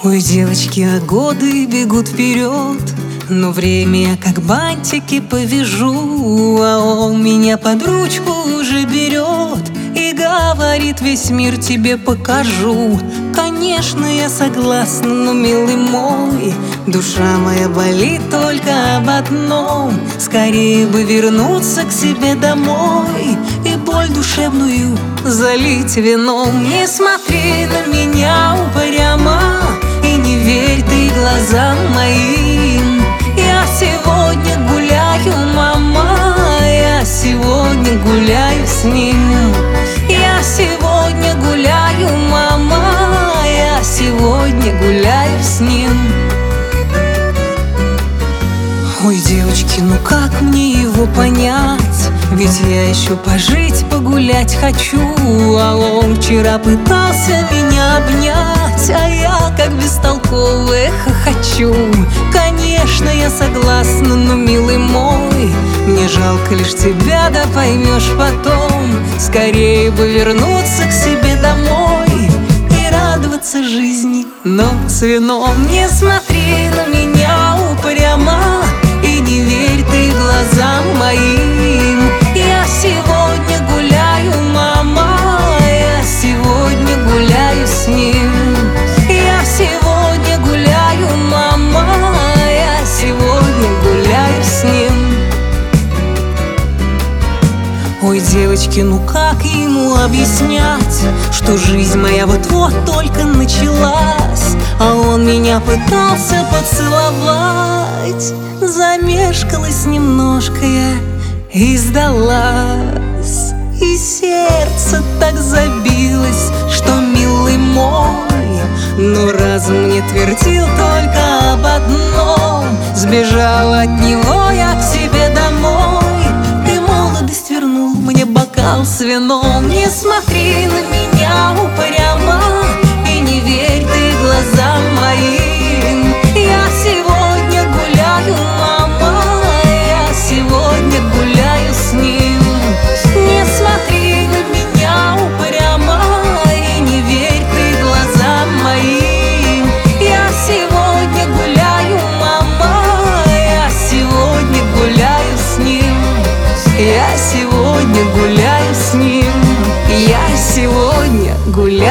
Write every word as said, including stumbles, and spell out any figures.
Ой, девочки, а годы бегут вперед, но время как бантики повяжу, а он меня под ручку уже берет и говорит: весь мир тебе покажу. Конечно, я согласна, но, милый мой, душа моя болит только об одном: скорее бы вернуться к себе домой и боль душевную залить вином. Не смотри на меня упрямо и не верь ты глазам моим. Я сегодня гуляю, мама, я сегодня гуляю с ним. Я сегодня гуляю, мама, я сегодня гуляю с ним. Ой, девочки, ну как мне его понять? Ведь я еще пожить, погулять хочу, а он вчера пытался меня обнять, а я как бестолковая хохочу. Конечно, я согласна, но, милый мой, мне жалко лишь тебя, да поймешь потом. Скорее бы вернуться к себе домой и радоваться жизни, но с вином. Не смотри на меня упрямо и не верь ты глазам моим. Я сегодня гуляю, мама, я сегодня гуляю с ним. Я сегодня гуляю, мама, я сегодня гуляю с ним. Ой, девочки, ну как ему объяснять, что жизнь моя вот-вот только началась, а он меня пытался поцеловать. Замешкалась немножко я и сдалась, и сердце так забилось, что, милый мой, но разум мне твердил только об одном: сбежала от него я к себе домой, и молодость вернул мне бокал с вином. Не смотри на меня упрямо и не верь ты глазам моим. Я сегодня гуляю, мама, я сегодня гуляю с ним. Не смотри на меня упрямо и не верь ты глазам моим. Я сегодня гуляю, мама, я сегодня гуляю с ним. Я сегодня гуляю с ним. Я сегодня гуляю.